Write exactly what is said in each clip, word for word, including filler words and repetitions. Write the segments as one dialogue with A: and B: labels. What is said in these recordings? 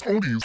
A: Oldies.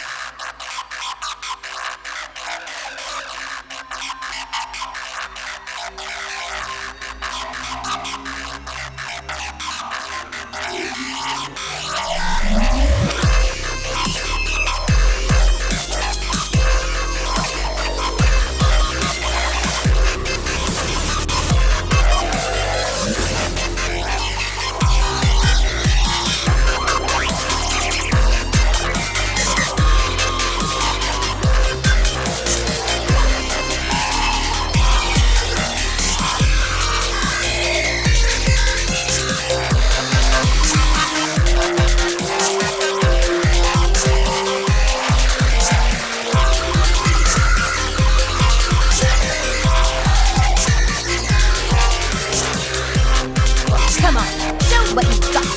B: Come on, show what you got.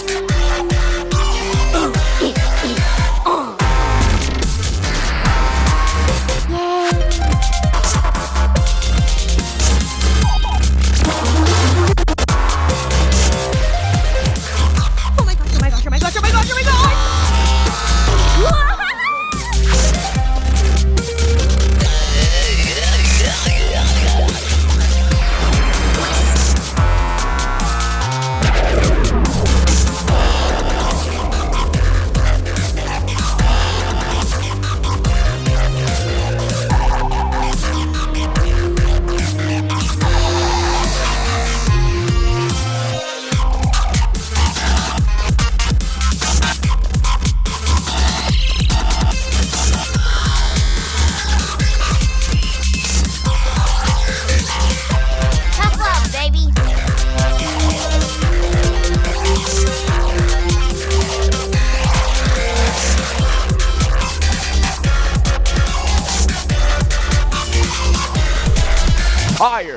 B: Oh my gosh, oh my gosh, oh my gosh, oh my gosh, oh my gosh! Tough love, baby.
A: Fire.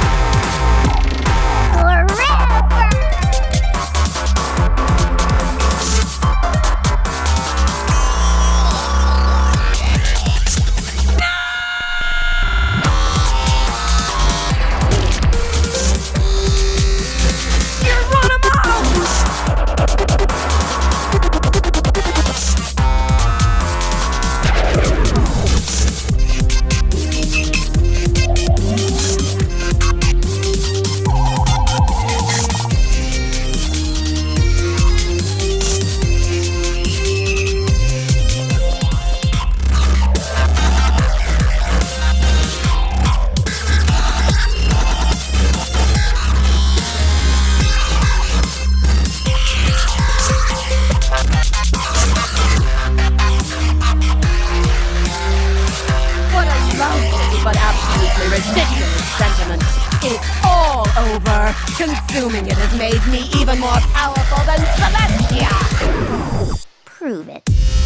B: What a lovely but absolutely ridiculous sentiment. It's all over. Consuming it has made me even more powerful than Celestia.
C: Prove it.